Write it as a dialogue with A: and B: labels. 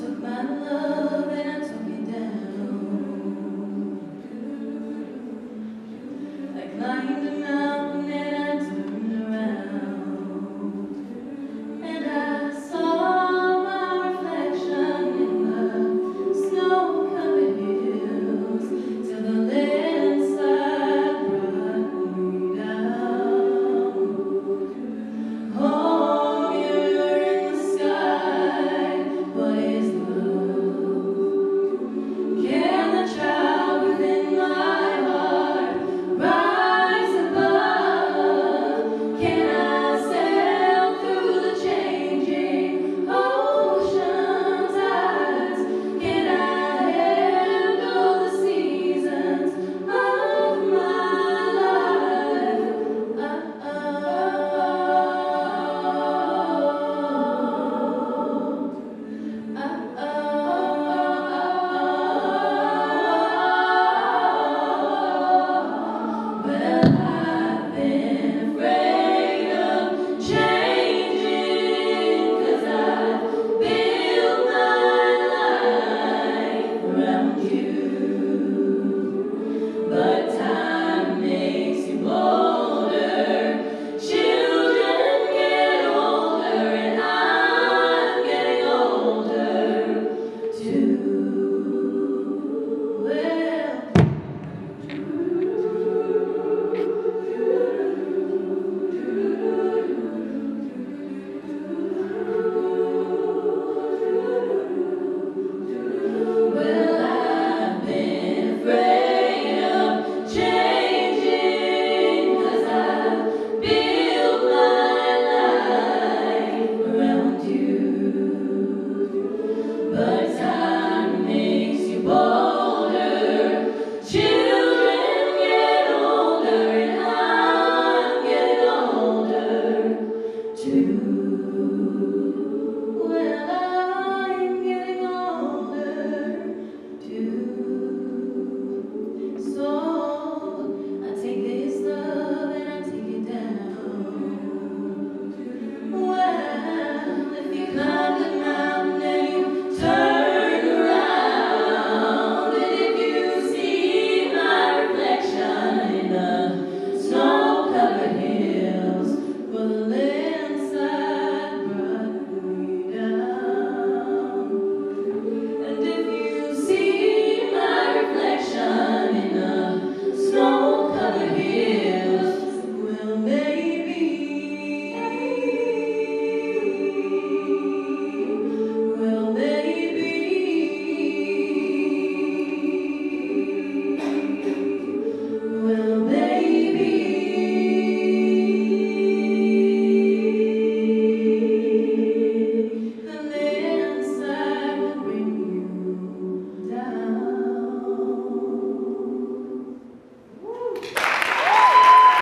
A: took my love and I took it down. I climbed a mountain and I turned around, and I saw my reflection in the snow-covered hills till the landslide brought me down. Oh, mirror in the sky, what is love? Can the child within my heart rise above? Can I sail through the changing ocean tides? Can I handle the seasons of my life? Well, I've been afraid of changing, 'cause I've built my life around you. But time makes you bolder, children get older, and I'm getting older too. Well, I've been afraid of changing, 'cause I've built my life around you. But